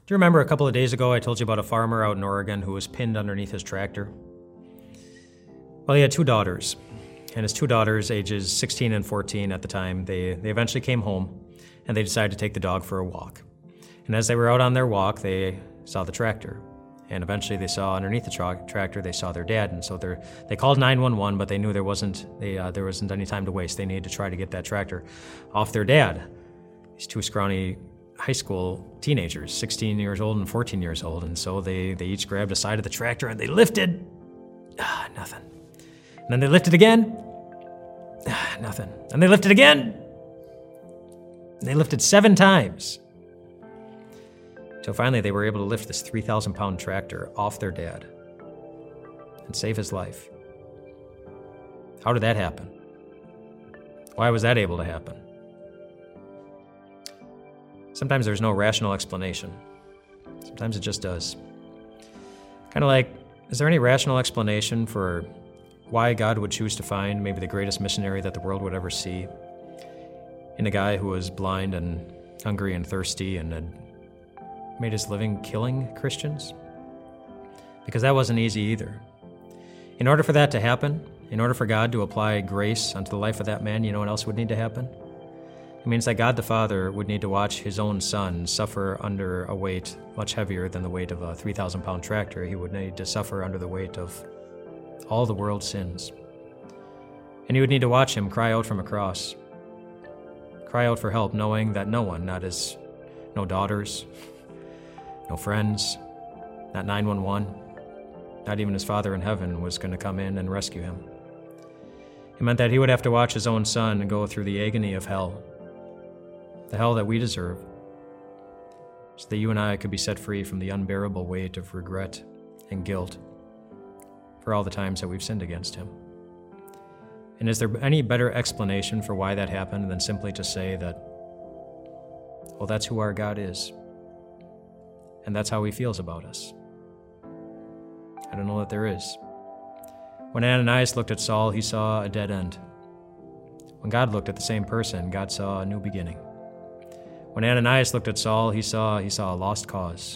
Do you remember a couple of days ago I told you about a farmer out in Oregon who was pinned underneath his tractor? Well, he had two daughters, and his two daughters, ages 16 and 14 at the time, they eventually came home, and they decided to take the dog for a walk. And as they were out on their walk, they saw the tractor. And eventually they saw underneath the tractor, they saw their dad. And so they called 911, but they knew there wasn't any time to waste. They needed to try to get that tractor off their dad. These two scrawny high school teenagers, 16 years old and 14 years old. And so they each grabbed a side of the tractor and they lifted. Nothing. And then they lifted again. Nothing. And they lifted again. And they lifted 7 times. Till finally they were able to lift this 3,000-pound tractor off their dad and save his life. How did that happen? Why was that able to happen? Sometimes there's no rational explanation. Sometimes it just does. Kind of like, is there any rational explanation for why God would choose to find maybe the greatest missionary that the world would ever see in a guy who was blind and hungry and thirsty and had made his living killing Christians? Because that wasn't easy either. In order for that to happen, in order for God to apply grace unto the life of that man, you know what else would need to happen? It means that God the Father would need to watch his own son suffer under a weight much heavier than the weight of a 3,000-pound tractor. He would need to suffer under the weight of all the world's sins. And he would need to watch him cry out from a cross, cry out for help, knowing that no one, no daughters, no friends, not 911, not even his Father in heaven was going to come in and rescue him. It meant that he would have to watch his own son go through the agony of hell, the hell that we deserve, so that you and I could be set free from the unbearable weight of regret and guilt for all the times that we've sinned against him. And is there any better explanation for why that happened than simply to say that, well, that's who our God is, and that's how he feels about us? I don't know that there is. When Ananias looked at Saul, he saw a dead end. When God looked at the same person, God saw a new beginning. When Ananias looked at Saul, he saw a lost cause.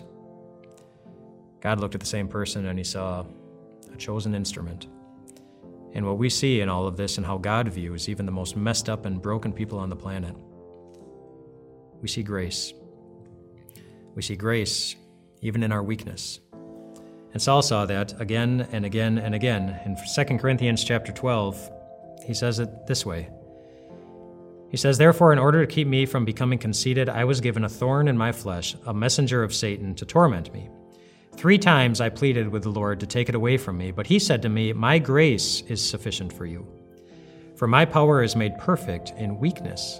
God looked at the same person and he saw a chosen instrument. And what we see in all of this and how God views even the most messed up and broken people on the planet, we see grace. We see grace even in our weakness. And Saul saw that again and again and again. In 2 Corinthians chapter 12, he says it this way. He says, "Therefore, in order to keep me from becoming conceited, I was given a thorn in my flesh, a messenger of Satan to torment me. 3 times I pleaded with the Lord to take it away from me, but he said to me, 'My grace is sufficient for you, for my power is made perfect in weakness.'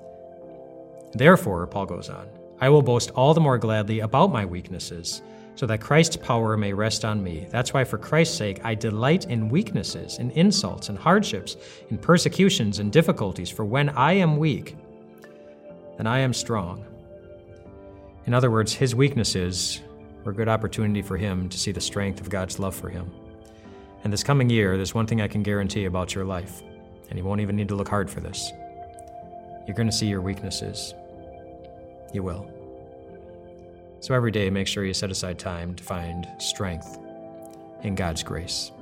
Therefore," Paul goes on, "I will boast all the more gladly about my weaknesses, so that Christ's power may rest on me. That's why for Christ's sake I delight in weaknesses, in insults, and hardships, in persecutions and difficulties, for when I am weak, then I am strong." In other words, his weaknesses were a good opportunity for him to see the strength of God's love for him. And this coming year, there's one thing I can guarantee about your life, and you won't even need to look hard for this. You're going to see your weaknesses. You will. So every day, make sure you set aside time to find strength in God's grace.